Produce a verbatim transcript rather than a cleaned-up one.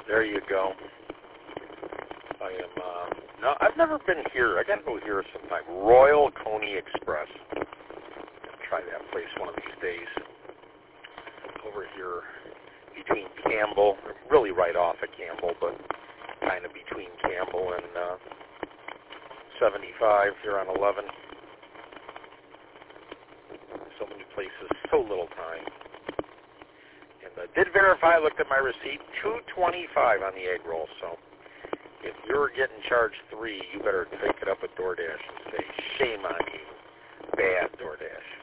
There you go. I am, uh, no, I've never been here. I got to go here sometime. Royal Coney Express. I'll try that place one of these days. Over here between Campbell, really right off of Campbell, but kind of between Campbell and uh, seventy-five here on eleven. So many places, so little time. And I did verify, I looked at my receipt, two twenty-five on the egg roll. So if you're getting charged three, you better take it up with DoorDash and say, shame on you, bad DoorDash.